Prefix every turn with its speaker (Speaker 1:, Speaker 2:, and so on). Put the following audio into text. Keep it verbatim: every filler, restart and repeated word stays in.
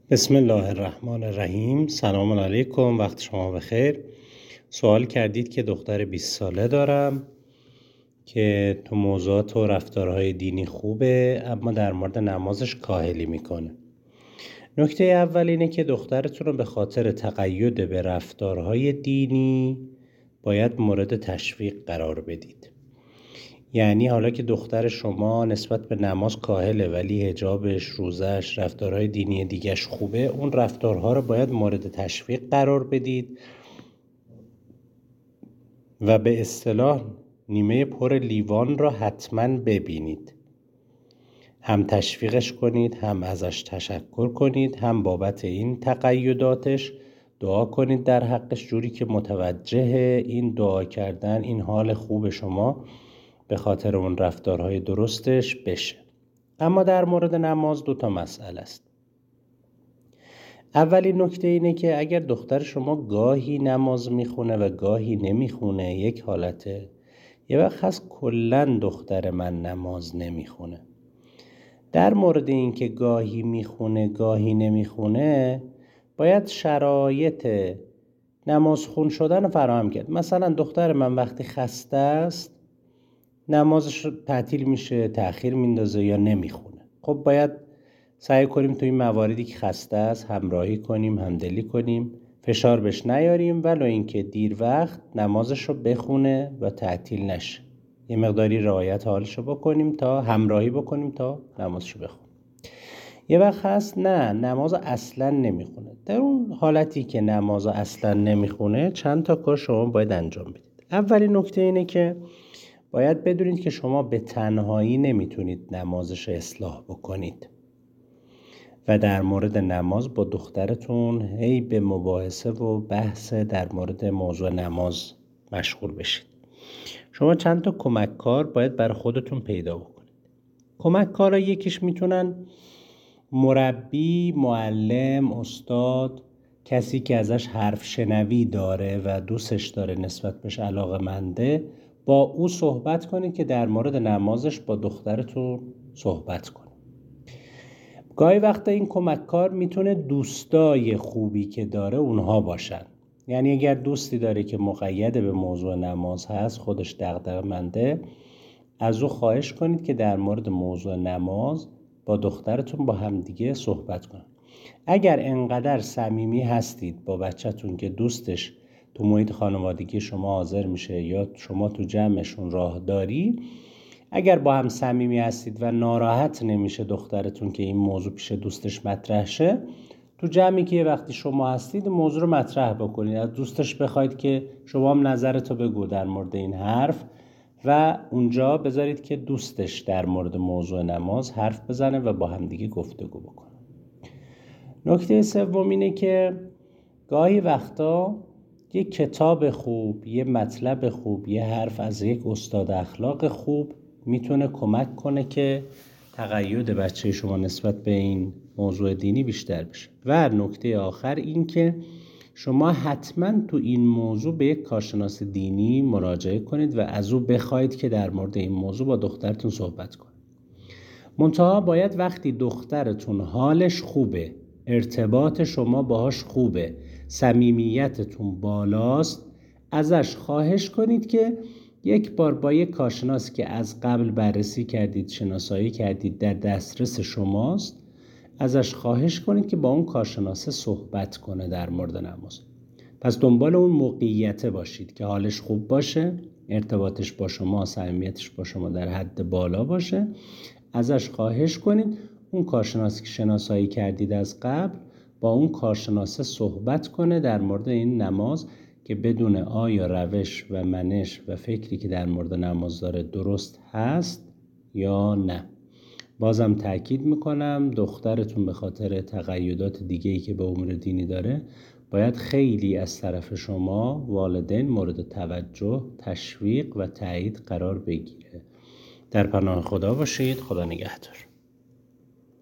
Speaker 1: بسم الله الرحمن الرحیم. سلام علیکم، وقت شما بخیر. سوال کردید که دختر بیست ساله دارم که تو موضوعات و رفتارهای دینی خوبه، اما در مورد نمازش کاهلی میکنه. نکته اول اینه که دخترتون رو به خاطر تقید به رفتارهای دینی باید مورد تشویق قرار بدید. یعنی حالا که دختر شما نسبت به نماز کاهله ولی حجابش، روزش، رفتارهای دینی دیگهش خوبه، اون رفتارها رو باید مورد تشویق قرار بدید و به اصطلاح نیمه پر لیوان را حتما ببینید. هم تشویقش کنید، هم ازش تشکر کنید، هم بابت این تقیداتش دعا کنید در حقش، جوری که متوجه این دعا کردن، این حال خوب شما به خاطر اون رفتارهای درستش بشه. اما در مورد نماز دو تا مسئله است. اولین نکته اینه که اگر دختر شما گاهی نماز میخونه و گاهی نمیخونه یک حالته، یه وقت هست کلن دختر من نماز نمیخونه. در مورد این که گاهی میخونه گاهی نمیخونه باید شرایط نماز خون شدن رو فراهم کرد. مثلا دختر من وقتی خسته است نمازش تعطیل میشه، تأخیر میندازه یا نمیخونه. خب باید سعی کنیم تو این مواردی که خسته است همراهی کنیم، همدلی کنیم، فشار بهش نیاریم، ولو اینکه دیر وقت نمازش رو بخونه و تعطیل نشه. یه مقداری رعایت حالش رو بکنیم تا همراهی بکنیم تا نمازش رو بخونه. یه وقت هست نه نماز اصلا نمیخونه. در اون حالتی که نماز اصلا نمیخونه چند تا کار شما باید انجام بدید. اولین نکته اینه که باید بدونید که شما به تنهایی نمیتونید نمازش اصلاح بکنید و در مورد نماز با دخترتون هی به مباحثه و بحث در مورد موضوع نماز مشغول بشید. شما چند تا کمککار باید برای خودتون پیدا بکنید. کمککارا یکیش میتونن مربی، معلم، استاد، کسی که ازش حرف شنوی داره و دوستش داره، نسبت بهش علاقه‌منده، با او صحبت کنید که در مورد نمازش با دخترتون صحبت کنید. گاهی وقتا این کمککار میتونه دوستای خوبی که داره اونها باشن. یعنی اگر دوستی داره که مقید به موضوع نماز هست، خودش دغدغه‌منده، از او خواهش کنید که در مورد موضوع نماز با دخترتون با همدیگه صحبت کنید. اگر انقدر صمیمی هستید با بچه‌تون که دوستش تو محیط خانوادگی شما حاضر میشه یا شما تو جمعشون راه داری، اگر با هم صمیمی هستید و ناراحت نمیشه دخترتون که این موضوع پیش دوستش مطرح شه، تو جمعی که وقتی شما هستید موضوع رو مطرح بکنید، از دوستش بخواید که شما هم نظرتو بگو در مورد این حرف و اونجا بذارید که دوستش در مورد موضوع نماز حرف بزنه و با هم دیگه گفتگو بکنه. نکته سوم اینه که گاهی وقتا یه کتاب خوب، یه مطلب خوب، یه حرف از یک استاد اخلاق خوب میتونه کمک کنه که تقید بچه شما نسبت به این موضوع دینی بیشتر بشه. و نکته آخر این که شما حتما تو این موضوع به یک کارشناس دینی مراجعه کنید و از او بخواید که در مورد این موضوع با دخترتون صحبت کنه. منتها باید وقتی دخترتون حالش خوبه، ارتباط شما باهاش خوبه، صمیمیتتون بالاست، ازش خواهش کنید که یک بار با یک کارشناس که از قبل بررسی کردید، شناسایی کردید، در دسترس شماست، ازش خواهش کنید که با اون کارشناس صحبت کنه در مورد نماز. پس دنبال اون موقعیت باشید که حالش خوب باشه، ارتباطش با شما، صمیمیتش با شما در حد بالا باشه. ازش خواهش کنید اون کارشناسی که شناسایی کردید از قبل با اون کارشناسه صحبت کنه در مورد این نماز که بدون آیا روش و منش و فکری که در مورد نماز داره درست هست یا نه. بازم تأکید میکنم دخترتون به خاطر تقیدات دیگه‌ای که به امور دینی داره باید خیلی از طرف شما والدین مورد توجه، تشویق و تایید قرار بگیره. در پناه خدا باشید. خدا نگهدار.